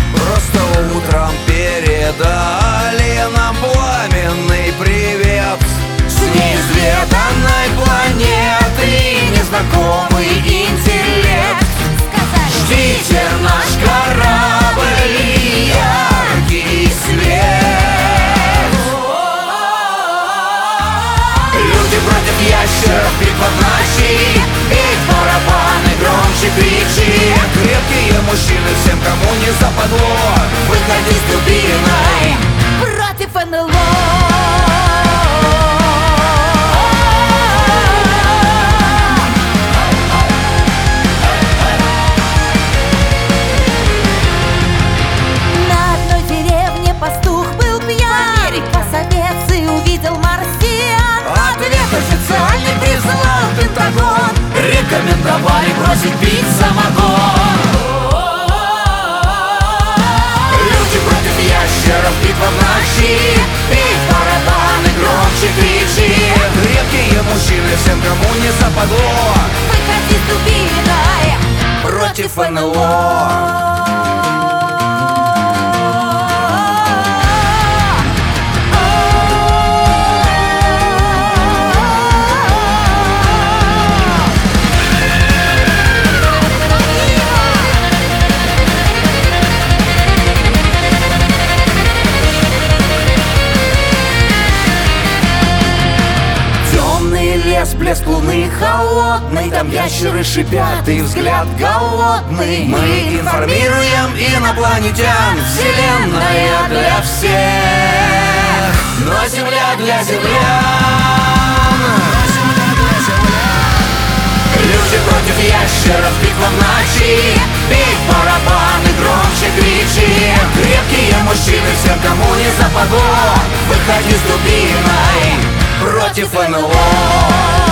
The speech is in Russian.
Просто утром передали нам пламенный привет с неизведанной планеты, незнакомый интеллект. Ждите наш корабль и яркий свет. Люди против ящеров, битва в ночи, бить барабаны, громче кричи. Крепкие мужчины, всем, кому не западло, выходи с дубиной против НЛО. На одной деревне пастух был пьян, посовец и увидел марсиан. Ответ официальный прислал Пентагон, рекомендовали бросить пить самогон. Люди против ящеров, битва в ночи, бить барабаны, громче кричи. Крепкие мужчины, всем, кому не западло, Выходи с дубиной против НЛО. Блеск луны холодный, там ящеры шипят и взгляд голодный. Мы информируем инопланетян, вселенная для всех, но земля для землян. Люди против ящеров, битва в ночи, бить барабаны, громче кричи. Крепкие мужчины, всем, кому не западло, выходи с дубиной против НЛО.